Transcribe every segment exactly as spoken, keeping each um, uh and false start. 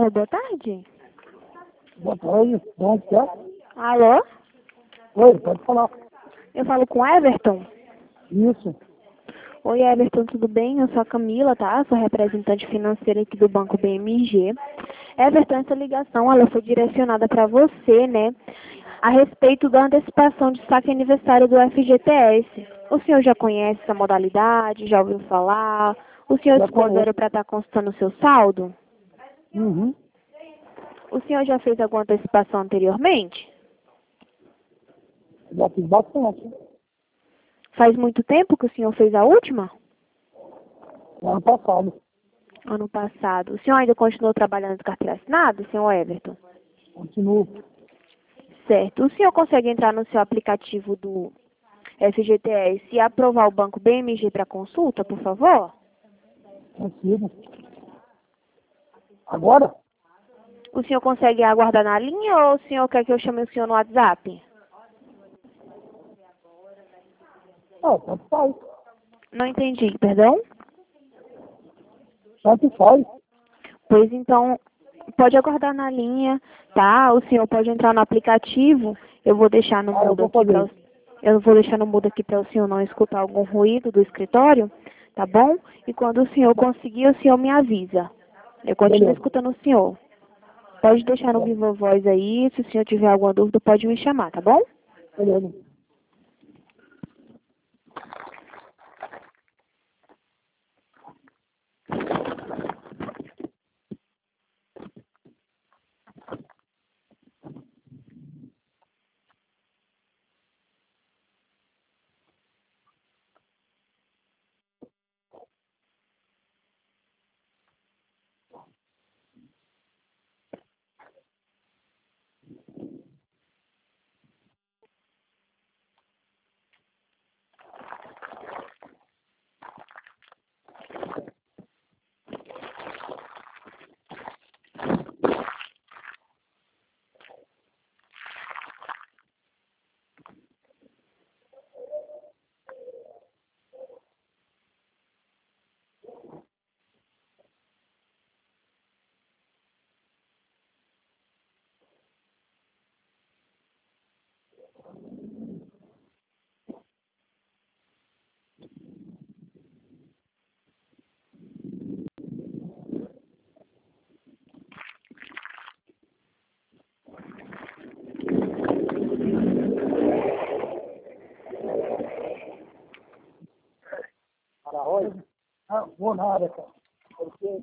Alô, boa tarde. Boa tarde, bom dia. Alô? Oi, pode falar. Eu falo com Everton. Isso. Oi, Everton, tudo bem? Eu sou a Camila, tá? Sou representante financeira aqui do Banco B M G. Everton, essa ligação, ela foi direcionada para você, né? A respeito da antecipação de saque aniversário do F G T S. O senhor já conhece essa modalidade? Já ouviu falar? O senhor Já se considera conheço. para estar constando o seu saldo? Uhum. O senhor já fez alguma antecipação anteriormente? Já fiz bastante. Faz muito tempo que o senhor fez a última? Ano passado. Ano passado. O senhor ainda continuou trabalhando de carteira assinada, senhor Everton? Continuo. Certo. O senhor consegue entrar no seu aplicativo do F G T S e aprovar o banco B M G para consulta, por favor? Consigo. Agora? O senhor consegue aguardar na linha ou o senhor quer que eu chame o senhor no WhatsApp? Ah, tanto faz. Não entendi, perdão? Tanto faz. Pois então, pode aguardar na linha, tá? O senhor pode entrar no aplicativo. Eu vou deixar no Ah, eu mudo vou aqui fazer para isso. eu vou deixar no mudo aqui para o senhor não escutar algum ruído do escritório, tá bom? E quando o senhor conseguir, o senhor me avisa. Eu continuo Beleza. escutando o senhor. Pode deixar no Viva Voz aí, se o senhor tiver alguma dúvida, pode me chamar, tá bom? Beleza. Para hoje? Ah, vou nada, cara. Porque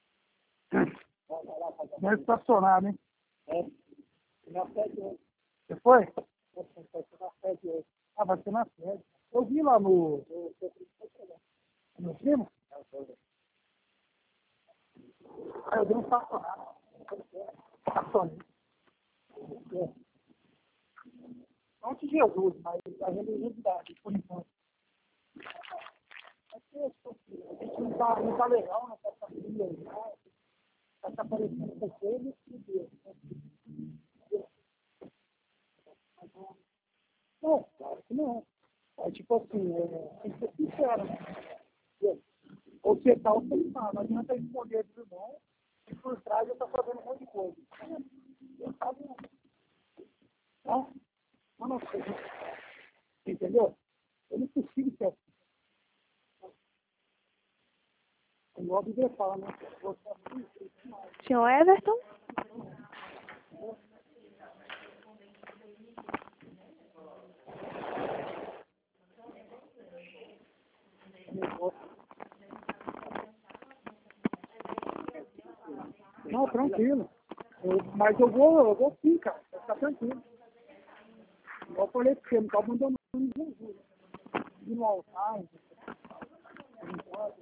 vai estacionar, né? É. Na sede hoje. Você foi? Vai ser na sede hoje. Ah, vai ser na sede. Eu vi lá no... No primo? Ah, eu dei um estacionado. Estacionei. Não de Jesus, mas a religiosidade, por enquanto. É que a gente não tá, não tá legal, né? Tá familiarizado, tá se aparecendo com ele e Deus. Não, claro que não. É tipo assim, é, tem que ser sincero, né? Ou você tá ou você não tá. Não adianta esconder do irmão e por trás eu tô fazendo um monte de coisa. Eu sabe, não. Tá? Mas não sei. Entendeu? Eu não consigo ser assim. Igual a Bíblia fala, né? Você é assim, Senhor Everton? não, tranquilo. Eu- mas eu vou, eu vou sim, cara. Vai ficar tranquilo. Igual eu falei pra você, não tá abandonando Jesus. Ir no altar, não importa.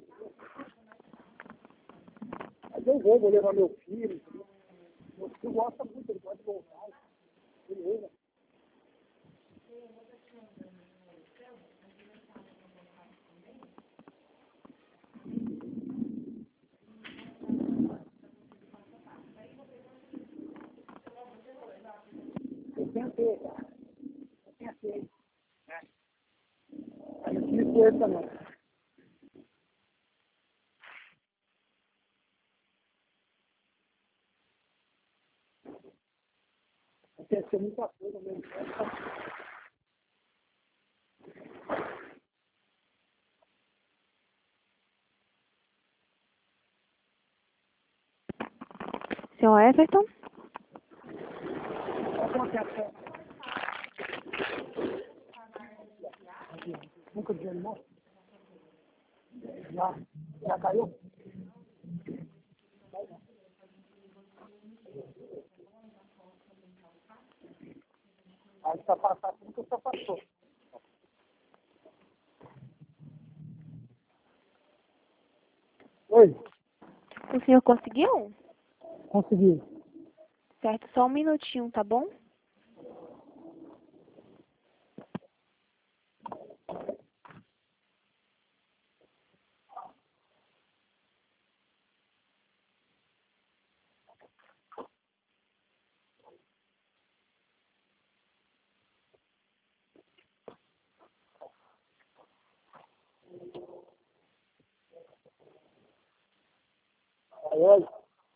Mas eu vou, vou levar meu filho. Meu filho gosta muito, ele gosta de voltar. Beleza. Eu tentei, cara. Eu tentei. Aí eu tive força, não. Quer ser muita coisa mesmo. Senhor Everton? Nunca desanimou? Já, já caiu? Aí está passando, nunca só passou. Oi, O senhor conseguiu? consegui. Certo, só um minutinho, tá bom? Aí, olha.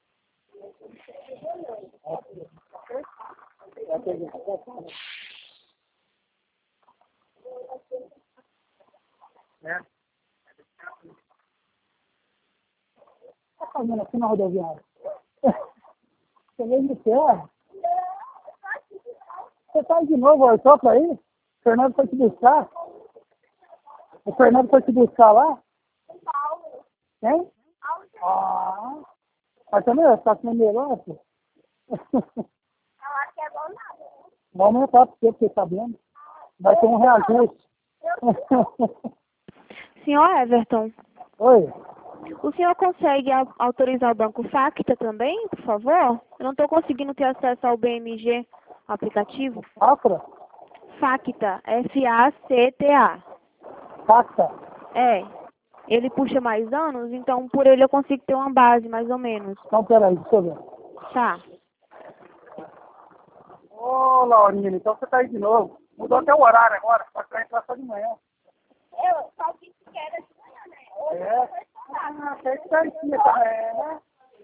Vai pegar. É. Tá fazendo aqui na rodoviária? Você veio de terra? Você tá aí de novo, olha só pra ir? O Fernando foi te buscar? O Fernando foi te buscar lá? Quem? Ah, mas também você tá com melhor, vai aumentar pra você, fiquei sabendo. Vai ter um reajuste. Senhor Everton, Oi, o senhor consegue au- autorizar o banco Facta também, por favor? Eu não estou conseguindo ter acesso ao B M G, aplicativo. Afra? Facta, F A C T A. Facta? É, ele puxa mais anos, então por ele eu consigo ter uma base, mais ou menos. Então, peraí, deixa eu ver. Tá. Ô, Laurinha, então você tá aí de novo. Mudou até o horário agora, só que vai entrar só de manhã. Eu só disse que era de manhã, né? Hoje É? eu vou estudar. Ah, fez certinho também, né?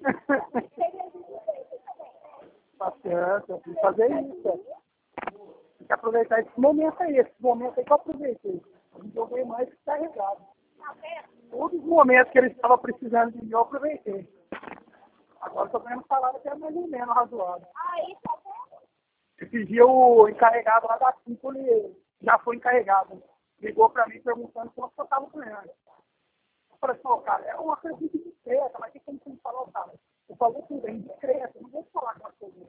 Tá certo, eu preciso fazer isso. Tem que aproveitar esse momento aí, esse momento aí que eu aproveitei. Eu joguei mais que carregado. Todos os momentos que ele estava precisando de mim, eu aproveitei. Agora estou ganhando salário até mais ou menos razoável. Aí, tá vendo? Esse dia o encarregado lá da Cinco, ele já foi encarregado. Ligou para mim perguntando quanto eu estava ganhando. Eu falei assim, ó, cara, é uma coisa muito discreta, mas o que que você me falou, cara? Eu falei tudo, é indiscreto, não vou falar com as coisas.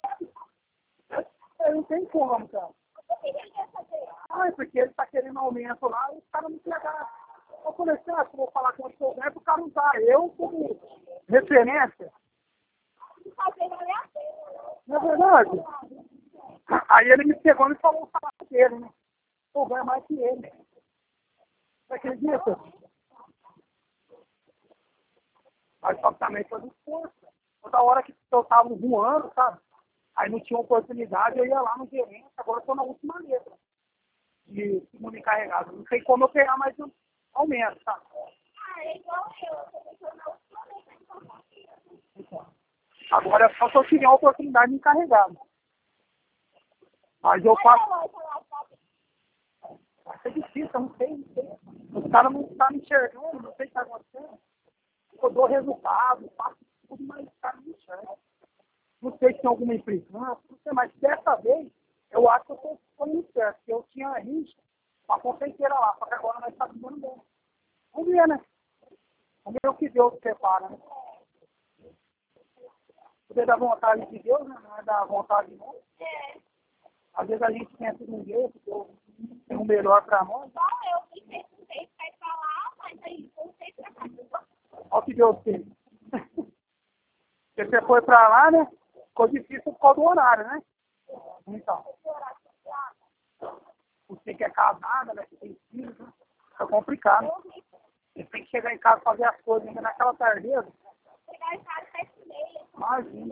Eu não tem como, cara. O que ele quer fazer? Ah, é porque ele está querendo aumento lá e os caras não pegaram. Eu falei assim, ah, eu vou falar com o seu ganho, o cara não tá. Eu, como referência, Fazer valer a pena. não é verdade? Aí ele me pegou e me falou o salário dele, né? Eu ganho mais que ele. Você acredita? Mas só que também foi do esforço. Toda hora que eu estava voando, sabe? Aí não tinha oportunidade, eu ia lá no gerente, agora eu estou na última letra de segundo encarregado. Não sei como eu pegar mais um aumento, sabe? Ah, é igual eu. Eu também tô na última vez que eu tô aqui. Então, agora é só se eu tiver a oportunidade de encarregado. Mas eu faço. Olha lá, lá, sabe? Vai ser difícil, eu não sei, não sei. Os caras não estão me enxergando, não sei o que está acontecendo. Eu dou resultado, faço tudo, mas os caras não enxergam. Não sei se tem alguma implicância, não sei, mas dessa vez eu acho que eu estou falando certo, porque eu tinha rixa com a confeiteira lá, só que agora nós estamos dando bem. Vamos ver, né? Vamos ver o que Deus separa, né? Poder da vontade de Deus, né? Não é da vontade de nós. É. Às vezes a gente pensa de um jeito, que eu tenho o melhor para nós. Igual eu que fez um jeito pra ir pra lá, mas aí não sei pra cá. Olha o que Deus fez. Porque você foi para lá, né? Ficou difícil por causa do horário, né? Então. Você que é casada, né? Que tem filhos, né? É complicado. Você tem que chegar em casa e fazer as coisas ainda naquela tardeira. Chegar em casa sete e meia. Imagina.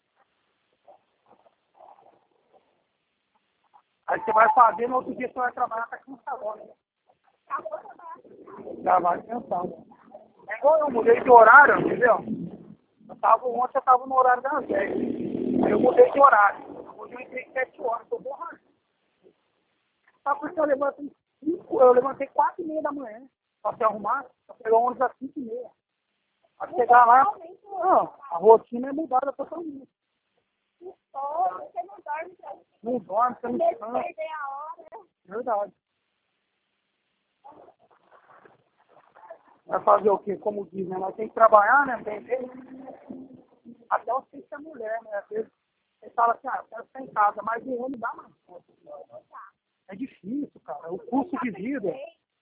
Aí você vai fazer, no outro dia você vai trabalhar com aqui agora, né? Acabou de trabalhar. Já vai pensando. É igual eu mudei de horário, entendeu? Eu tava, ontem eu estava no horário das dez. Aí eu mudei de horário. Eu mudei eu entrei sete horas, tô borrando. Só porque eu levantei cinco, eu levantei quatro e meia da manhã pra se arrumar, pra pegar ônibus às cinco e meia. Pra chegar lá, não, a rotina é mudada totalmente. Você não dorme pra Não dorme, você não descansa. perder a hora. Verdade. Vai fazer o quê? Como diz, né? Nós temos que trabalhar, né? Tem vezes, até você ser mulher, né? Às vezes você fala assim, ah, eu quero ficar em casa, mas o homem dá mais. É difícil, cara. O custo de vida,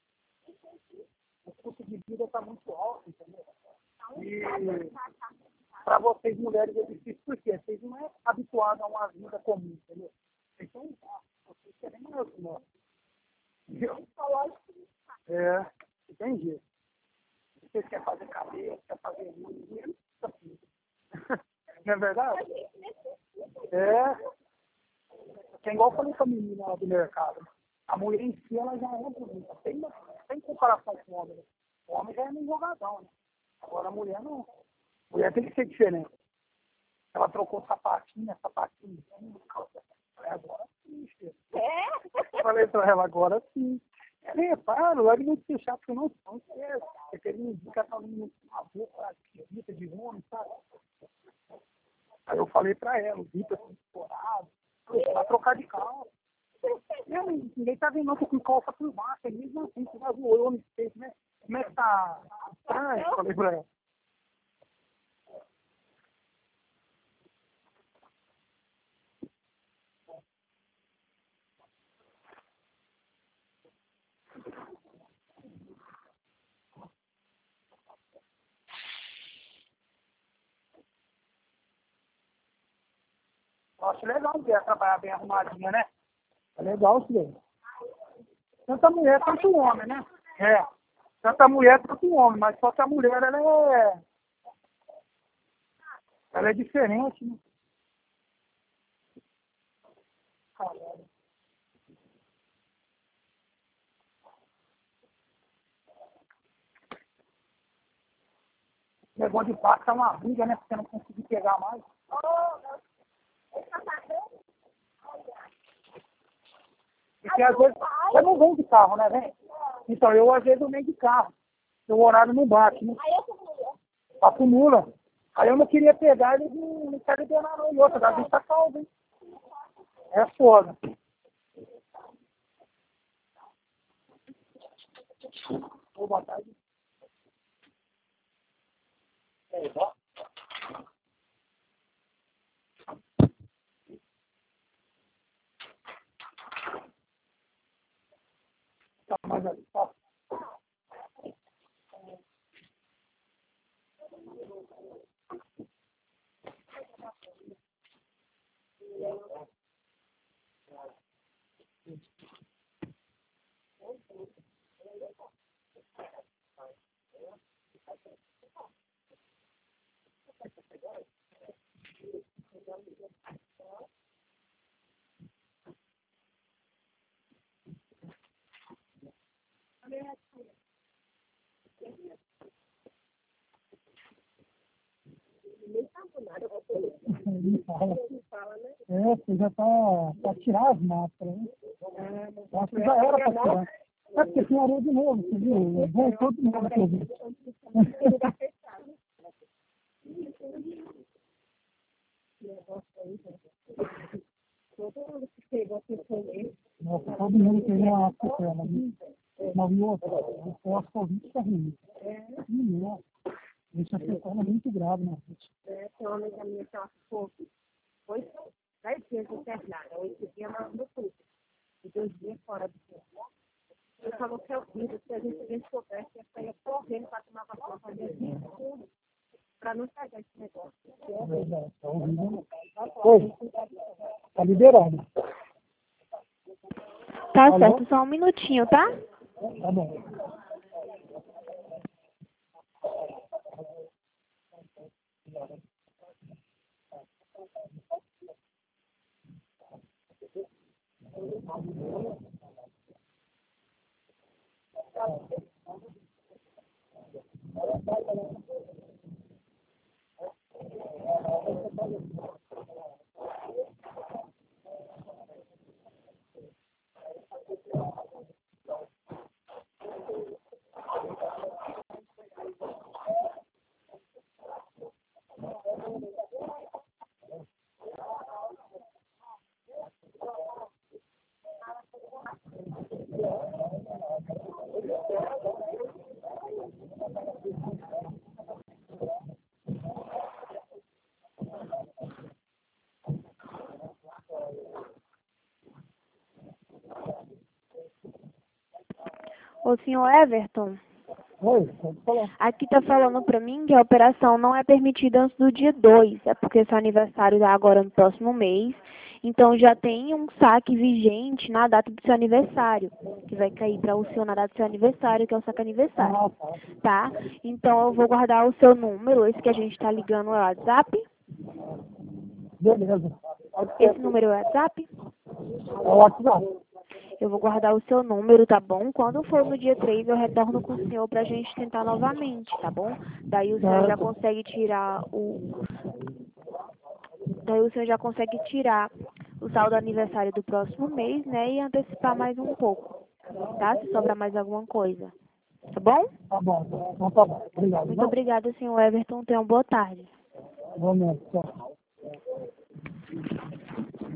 o custo de vida está muito alto, entendeu? E para vocês mulheres é difícil porque vocês não é habituados a uma vida comum, entendeu? Vocês são vocês querem mais que nós. Entendeu? É, não tem jeito. Vocês querem fazer cabelo, querem fazer unha, não é verdade? É. É igual eu falei com a menina lá do mercado. A mulher em si, ela já é bonita. Tem, tem comparação com o homem. Né? O homem já é meio jogadão, né? Agora a mulher não. A mulher tem que ser diferente. Ela trocou sapatinho, sapatinho. Agora sim, filho. É? Falei pra ela, agora sim. Ela é, para, logo não te deixar, porque eu não sou. É aquele menino que ela tá vindo na boca, acredita de homem, sabe? Aí eu falei pra ela, o Vitor assim, estourado, vai trocar de calça. Eu, ninguém tá vendo não, tô com calça por baixo, é mesmo assim, você vai voar, eu me fez, né? Como é que tá? Estranho, eu falei pra ela. Eu acho legal mulher trabalhar bem arrumadinha, né? É legal isso daí. Tanto a mulher quanto o homem, né? É. Tanto a mulher quanto o homem, mas só que a mulher, ela é... Ela é diferente, né? Caramba. O negócio de passo é uma briga, né? Porque você não conseguir pegar mais. Porque às vezes você não vem de carro, né, vem? Então eu às vezes eu venho de carro. O horário não bate, né? Aí eu acumulo. Acumula. Aí eu não queria pegar, eles não, não querem liberar não. E outra, da vista tá calma, hein? É foda. Ô, boa tarde. É, ó. Tá mais ali, tá? É, você já tá pra tirar as máscaras, né? Eu acho que já era pra tirar. É porque piorou de novo, você viu? Voltou de novo, você viu? Nossa, todo mundo tem uma sequela, né? Mas e outra, o pós-Covid tá ruim. Nossa, isso é sequela muito grave, né? É, tem uma amiga minha que ela ficou oito, dez dias internada, oito dias na no tudo, e dois dias fora do corpo. Ele falou que é horrível, se a gente vem soubesse, ia sair correndo para tomar vacina, fazer tudo, para não pegar esse negócio. É verdade, tá horrível. Oi, tá liberado. Tá Alô? certo, só um minutinho, tá? Tá bom. Ô, senhor Everton, Oi, pode falar. aqui tá falando pra mim que a operação não é permitida antes do dia dois. É porque seu aniversário é agora no próximo mês. Então já tem um saque vigente na data do seu aniversário, que vai cair para o senhor na data do seu aniversário, que é o saque aniversário. Ah, tá. Tá? Então eu vou guardar o seu número, esse que a gente tá ligando é o WhatsApp. Beleza. Pode ser. Esse número é o WhatsApp. É o WhatsApp. Eu vou guardar o seu número, tá bom? Quando for no dia três, eu retorno com o senhor pra gente tentar novamente, tá bom? Daí o senhor já consegue tirar o... Daí o senhor já consegue tirar o saldo do aniversário do próximo mês, né? E antecipar mais um pouco, tá? Se sobrar mais alguma coisa. Tá bom? Tá bom. Então tá bom. Obrigado. Muito obrigada, senhor Everton. Tenha uma boa tarde. Vamos, tchau.